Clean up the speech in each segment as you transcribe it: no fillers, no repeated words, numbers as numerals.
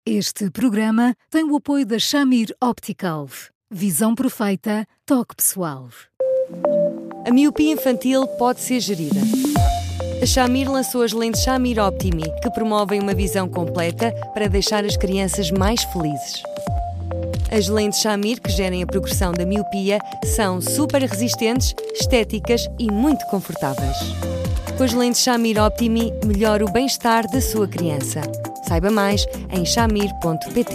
Este programa tem o apoio da Shamir Optical. Visão perfeita, toque pessoal. A miopia infantil pode ser gerida. A Shamir lançou as lentes Shamir Optimi, que promovem uma visão completa para deixar as crianças mais felizes. As lentes Shamir, que gerem a progressão da miopia, são super resistentes, estéticas e muito confortáveis. Com as lentes Shamir Optimi, melhora o bem-estar da sua criança. Saiba mais em shamir.pt.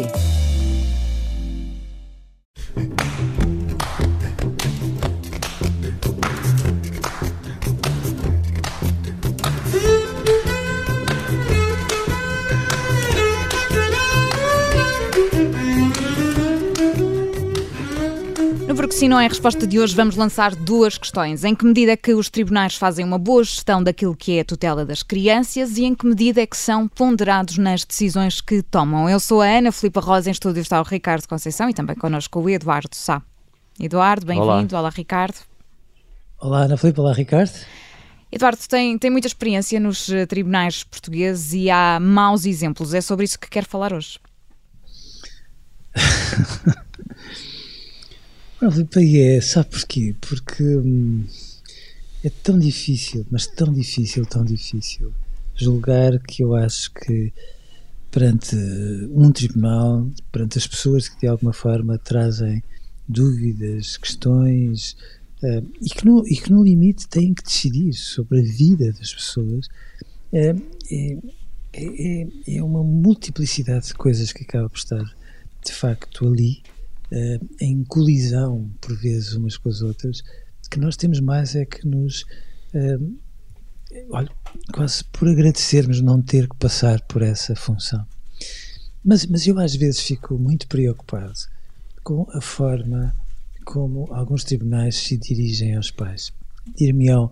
Porque se não é a resposta de hoje, vamos lançar duas questões. Em que medida é que os tribunais fazem uma boa gestão daquilo que é a tutela das crianças e em que medida é que são ponderados nas decisões que tomam? Eu sou a Ana Filipa Rosa, em estúdio está o Ricardo Conceição e também connosco o Eduardo Sá. Eduardo, bem-vindo. Olá, Ricardo. Olá, Ana Filipa. Olá, Ricardo. Eduardo, tem muita experiência nos tribunais portugueses e há maus exemplos. É sobre isso que quero falar hoje. Sabe porquê? Porque é tão difícil, mas tão difícil julgar, que eu acho que perante um tribunal, perante as pessoas que de alguma forma trazem dúvidas, questões e que no limite têm que decidir sobre a vida das pessoas, é uma multiplicidade de coisas que acaba por estar de facto ali, em colisão por vezes umas com as outras, que nós temos mais é que nos quase por agradecermos não ter que passar por essa função, mas eu às vezes fico muito preocupado com a forma como alguns tribunais se dirigem aos pais. Dir-me-ão,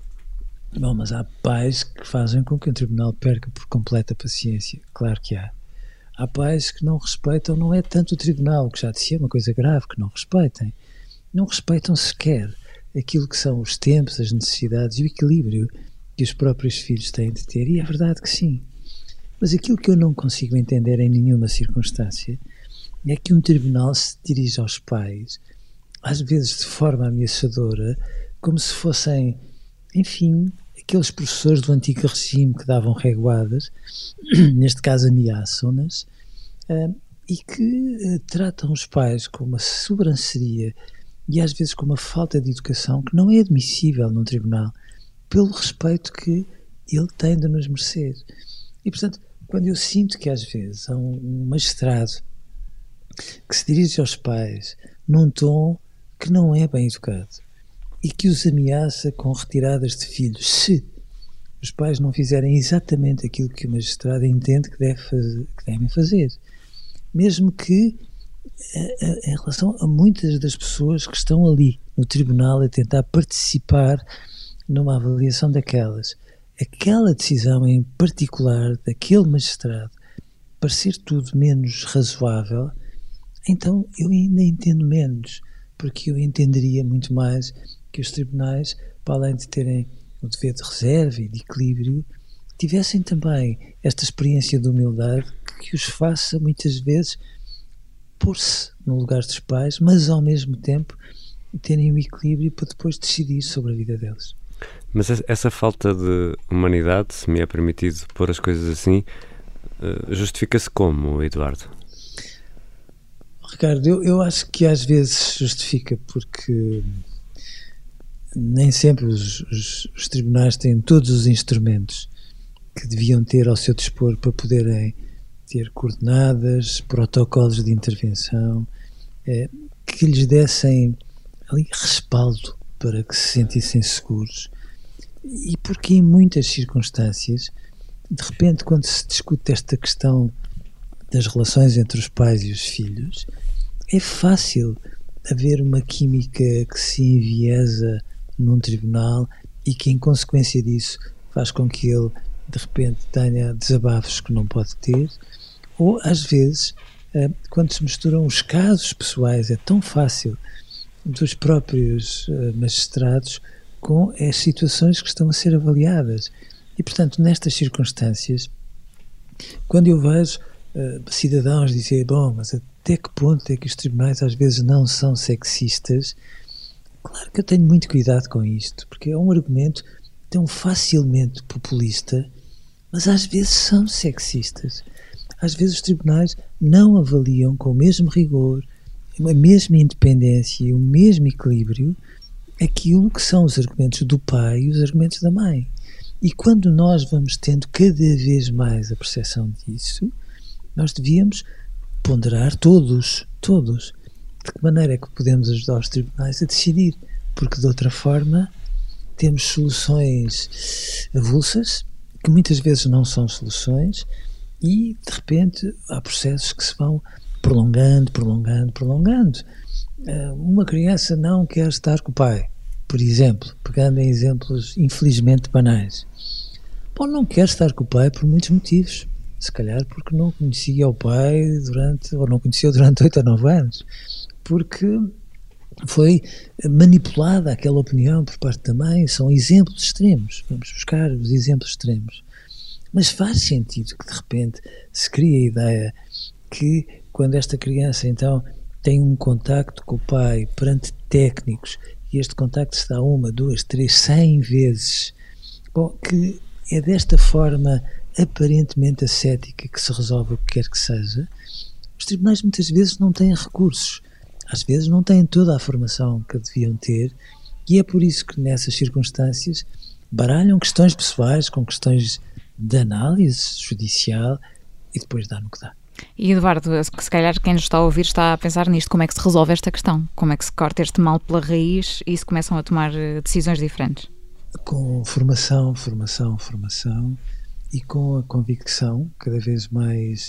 bom, mas há pais que fazem com que o tribunal perca por completa paciência. Claro que há. Há pais que não respeitam, não é tanto o tribunal, que já de si é uma coisa grave, que não respeitam sequer aquilo que são os tempos, as necessidades e o equilíbrio que os próprios filhos têm de ter, e é verdade que sim. Mas aquilo que eu não consigo entender em nenhuma circunstância é que um tribunal se dirige aos pais, às vezes de forma ameaçadora, como se fossem, enfim, aqueles professores do antigo regime que davam reguadas, neste caso ameaçam-nas, e que tratam os pais com uma sobranceria e às vezes com uma falta de educação que não é admissível num tribunal, pelo respeito que ele tem de nos merecer. E, portanto, quando eu sinto que às vezes há um magistrado que se dirige aos pais num tom que não é bem educado, e que os ameaça com retiradas de filhos, se os pais não fizerem exatamente aquilo que o magistrado entende que devem fazer. Mesmo que, em relação a muitas das pessoas que estão ali no tribunal a tentar participar numa avaliação daquelas, aquela decisão em particular daquele magistrado parecer tudo menos razoável, então eu ainda entendo menos, porque eu entenderia muito mais que os tribunais, para além de terem o dever de reserva e de equilíbrio, tivessem também esta experiência de humildade que os faça muitas vezes pôr-se no lugar dos pais, mas ao mesmo tempo terem o equilíbrio para depois decidir sobre a vida deles. Mas essa falta de humanidade, se me é permitido pôr as coisas assim, justifica-se como, Eduardo? Ricardo, eu acho que às vezes justifica porque nem sempre os tribunais têm todos os instrumentos que deviam ter ao seu dispor para poderem ter coordenadas, protocolos de intervenção, que lhes dessem ali respaldo para que se sentissem seguros. E porque em muitas circunstâncias, de repente, quando se discute esta questão das relações entre os pais e os filhos, é fácil haver uma química que se enviesa num tribunal e que, em consequência disso, faz com que ele, de repente, tenha desabafos que não pode ter, ou, às vezes, quando se misturam os casos pessoais, é tão fácil dos próprios magistrados com as situações que estão a ser avaliadas. E, portanto, nestas circunstâncias, quando eu vejo cidadãos dizer, bom, mas até que ponto é que os tribunais às vezes não são sexistas? Claro que eu tenho muito cuidado com isto, porque é um argumento tão facilmente populista, mas às vezes são sexistas. Às vezes os tribunais não avaliam com o mesmo rigor, a mesma independência e o mesmo equilíbrio aquilo que são os argumentos do pai e os argumentos da mãe. E quando nós vamos tendo cada vez mais a percepção disso, nós devíamos ponderar todos, de que maneira é que podemos ajudar os tribunais a decidir, porque de outra forma temos soluções avulsas, que muitas vezes não são soluções, e de repente há processos que se vão prolongando. Uma criança não quer estar com o pai, por exemplo, pegando em exemplos infelizmente banais. Bom, não quer estar com o pai por muitos motivos. Se calhar porque não conhecia o pai não conheceu durante 8 ou 9 anos, porque foi manipulada aquela opinião por parte da mãe. São exemplos extremos, vamos buscar os exemplos extremos. Mas faz sentido que de repente se crie a ideia que quando esta criança então tem um contacto com o pai perante técnicos, e este contacto se dá 1, 2, 3, 100 vezes, bom, que é desta forma aparentemente ascética que se resolve o que quer que seja. Os tribunais muitas vezes não têm recursos, às vezes não têm toda a formação que deviam ter, e é por isso que nessas circunstâncias baralham questões pessoais com questões de análise judicial e depois dá no que dá. E Eduardo, se calhar quem nos está a ouvir está a pensar nisto, como é que se resolve esta questão? Como é que se corta este mal pela raiz e se começam a tomar decisões diferentes? Com formação e com a convicção cada vez mais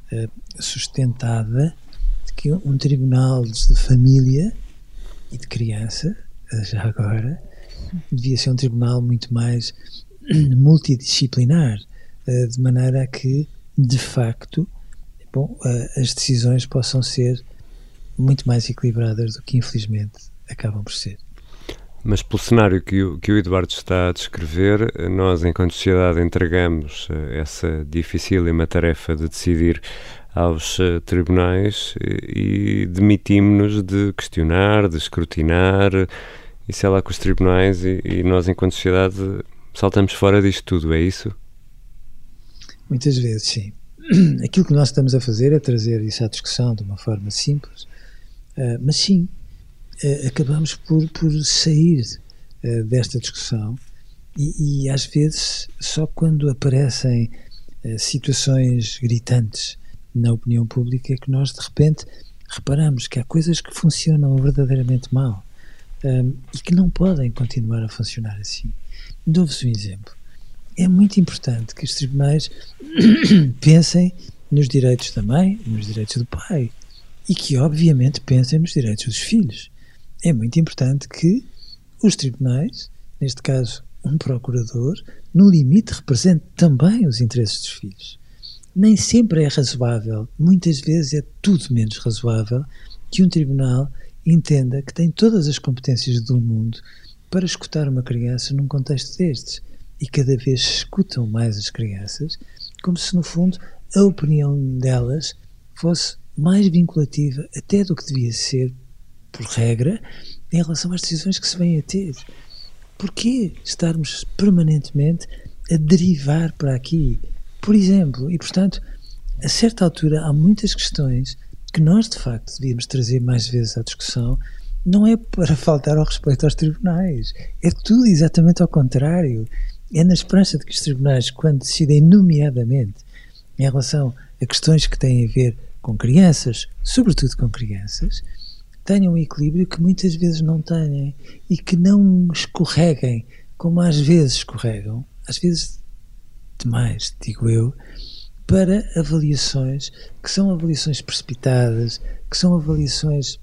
sustentada de que um tribunal de família e de criança, já agora, devia ser um tribunal muito mais multidisciplinar, de maneira a que, de facto, as decisões possam ser muito mais equilibradas do que infelizmente acabam por ser. Mas pelo cenário que o Eduardo está a descrever, nós enquanto sociedade entregamos essa dificílima tarefa de decidir aos tribunais e demitimos-nos de questionar, de escrutinar, e sei lá, com os tribunais, e nós enquanto sociedade saltamos fora disto tudo, é isso? Muitas vezes, sim. Aquilo que nós estamos a fazer é trazer isso à discussão de uma forma simples, mas sim, acabamos por sair desta discussão e às vezes só quando aparecem situações gritantes na opinião pública é que nós de repente reparamos que há coisas que funcionam verdadeiramente mal e que não podem continuar a funcionar assim. Dou-vos um exemplo. É muito importante que os tribunais pensem nos direitos da mãe, nos direitos do pai e que obviamente pensem nos direitos dos filhos. É muito importante que os tribunais, neste caso um procurador, no limite represente também os interesses dos filhos. Nem sempre é razoável, muitas vezes é tudo menos razoável que um tribunal entenda que tem todas as competências do mundo para escutar uma criança num contexto destes. E cada vez escutam mais as crianças, como se no fundo a opinião delas fosse mais vinculativa até do que devia ser, por regra, em relação às decisões que se vêm a ter. Porquê estarmos permanentemente a derivar para aqui? Por exemplo, e portanto, a certa altura há muitas questões que nós de facto devíamos trazer mais vezes à discussão. Não é para faltar ao respeito aos tribunais, é tudo exatamente ao contrário. É na esperança de que os tribunais, quando decidem nomeadamente em relação a questões que têm a ver com crianças, sobretudo com crianças, tenham um equilíbrio que muitas vezes não têm e que não escorreguem, como às vezes escorregam, às vezes demais, digo eu, para avaliações que são avaliações precipitadas, que são avaliações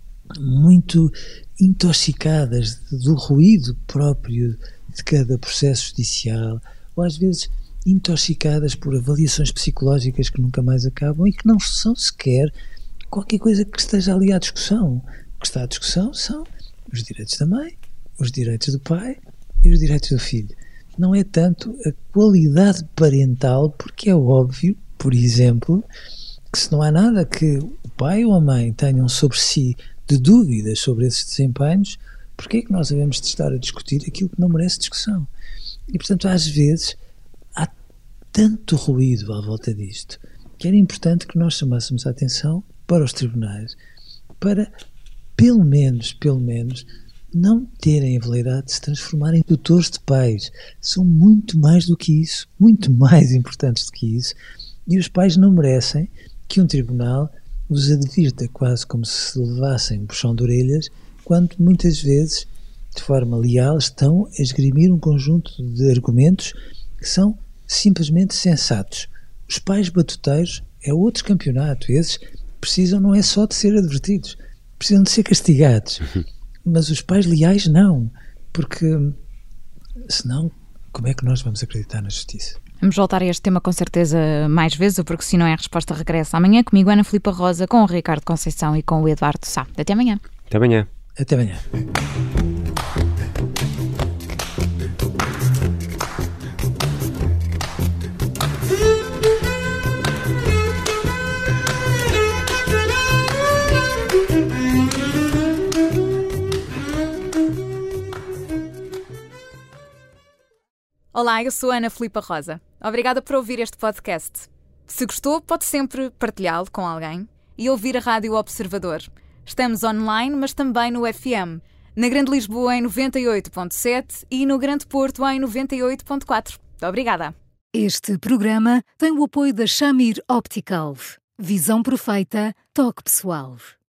muito intoxicadas do ruído próprio de cada processo judicial, ou às vezes intoxicadas por avaliações psicológicas que nunca mais acabam e que não são sequer qualquer coisa que esteja ali à discussão. O que está à discussão são os direitos da mãe, os direitos do pai e os direitos do filho. Não é tanto a qualidade parental, porque é óbvio por exemplo, que se não há nada que o pai ou a mãe tenham sobre si de dúvidas sobre esses desempenhos, porque é que nós devemos de estar a discutir aquilo que não merece discussão? E, portanto, às vezes há tanto ruído à volta disto que era importante que nós chamássemos a atenção para os tribunais, para, pelo menos, não terem a veleidade de se transformarem em tutores de pais. São muito mais do que isso, muito mais importantes do que isso, e os pais não merecem que um tribunal os advirta quase como se levassem um puxão de orelhas, quando muitas vezes, de forma leal, estão a esgrimir um conjunto de argumentos que são simplesmente sensatos. Os pais batuteiros é outro campeonato. Esses precisam não é só de ser advertidos, precisam de ser castigados. Mas os pais leais não, porque senão como é que nós vamos acreditar na justiça? Vamos voltar a este tema com certeza mais vezes, porque se não é a resposta regressa amanhã. Comigo, Ana Filipa Rosa, com o Ricardo Conceição e com o Eduardo Sá. Até amanhã. Até amanhã. Até amanhã. Olá, eu sou a Ana Filipa Rosa. Obrigada por ouvir este podcast. Se gostou, pode sempre partilhá-lo com alguém e ouvir a Rádio Observador. Estamos online, mas também no FM. Na Grande Lisboa em 98.7 e no Grande Porto em 98.4. Obrigada. Este programa tem o apoio da Shamir Optical. Visão perfeita, toque pessoal.